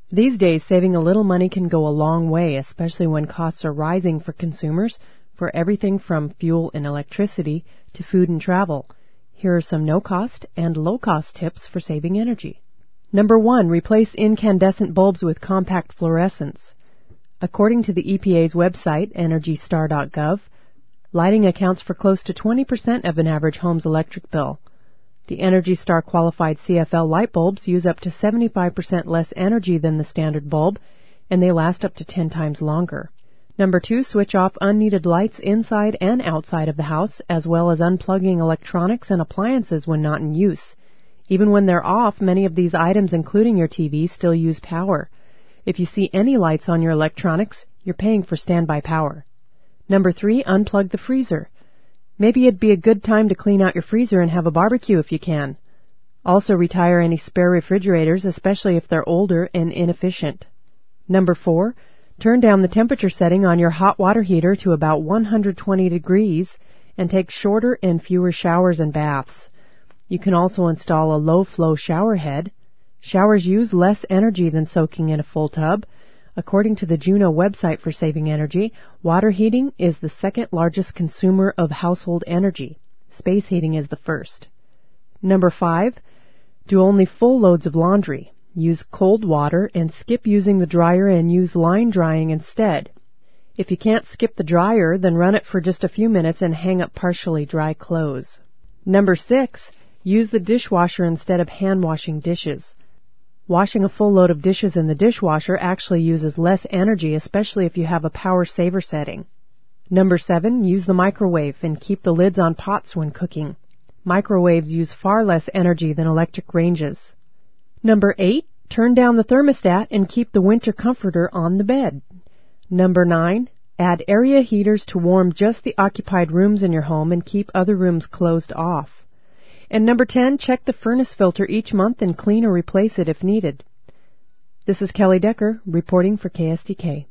These days, saving a little money can go a long way, especially when costs are rising for consumers for everything from fuel and electricity to food and travel. Here are some no-cost and low-cost tips for saving energy. Number 1, replace incandescent bulbs with compact fluorescents. According to the EPA's website, EnergyStar.gov, lighting accounts for close to 20% of an average home's electric bill. The Energy Star qualified CFL light bulbs use up to 75% less energy than the standard bulb, and they last up to 10 times longer. Number 2, switch off unneeded lights inside and outside of the house, as well as unplugging electronics and appliances when not in use. Even when they're off, many of these items, including your TV, still use power. If you see any lights on your electronics, you're paying for standby power. Number 3, unplug the freezer. Maybe it'd be a good time to clean out your freezer and have a barbecue if you can. Also retire any spare refrigerators, especially if they're older and inefficient. Number 4, turn down the temperature setting on your hot water heater to about 120 degrees and take shorter and fewer showers and baths. You can also install a low-flow shower head. Showers use less energy than soaking in a full tub. According to the Juno website for saving energy, water heating is the second largest consumer of household energy. Space heating is the first. Number 5, do only full loads of laundry. Use cold water and skip using the dryer and use line drying instead. If you can't skip the dryer, then run it for just a few minutes and hang up partially dry clothes. Number 6, use the dishwasher instead of hand washing dishes. Washing a full load of dishes in the dishwasher actually uses less energy, especially if you have a power saver setting. Number 7, use the microwave and keep the lids on pots when cooking. Microwaves use far less energy than electric ranges. Number 8, turn down the thermostat and keep the winter comforter on the bed. Number 9, add area heaters to warm just the occupied rooms in your home and keep other rooms closed off. And number 10, check the furnace filter each month and clean or replace it if needed. This is Kelly Decker reporting for KSDK.